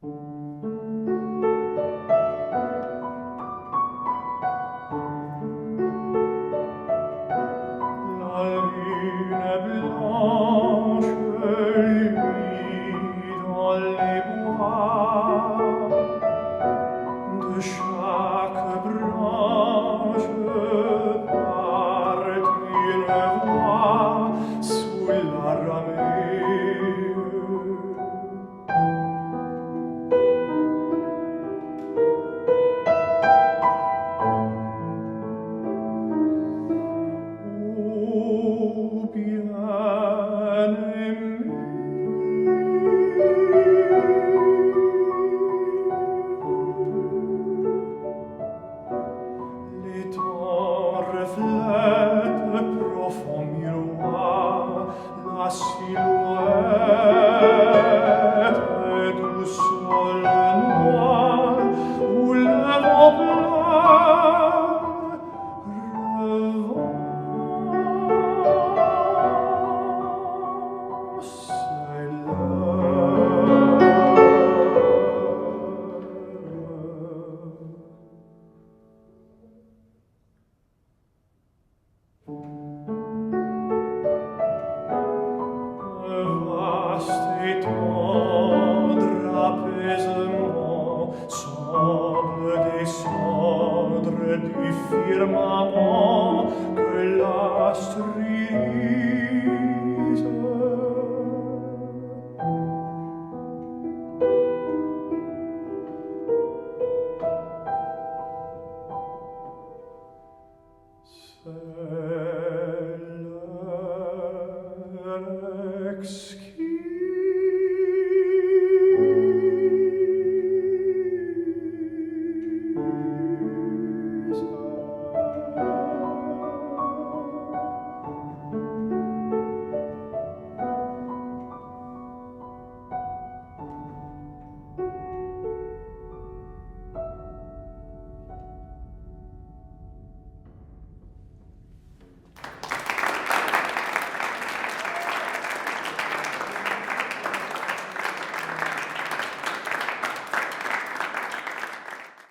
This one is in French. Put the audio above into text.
blanche luit dans les bois, de chaque branche part une voix sous la ramure. Oh, bien-aimé, les temps reflètent profond miroir la silhouette du sol noir où le vent revance vaste et tendre apaisement semble descendre du firmament que l'astre irise. C'est l'exquis